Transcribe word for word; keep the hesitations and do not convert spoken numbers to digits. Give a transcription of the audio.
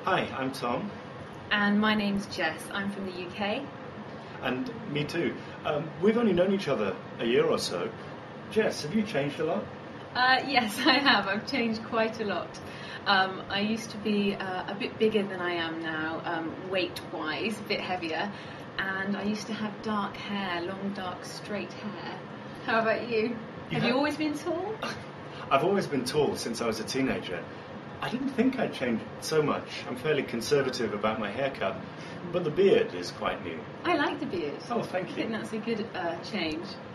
Hi, I'm Tom. And my name's Jess. I'm from the U K. And me too. Um, we've only known each other a year or so. Jess, have you changed a lot? Uh, yes, I have. I've changed quite a lot. Um, I used to be uh, a bit bigger than I am now, um, weight-wise, a bit heavier. And I used to have dark hair, long, dark, straight hair. How about you? You have have... you always been tall? I've always been tall since I was a teenager. I didn't think I'd changed so much. I'm fairly conservative about my haircut, but the beard is quite new. I like the beard. Oh, thank you. I think that's a good uh, change.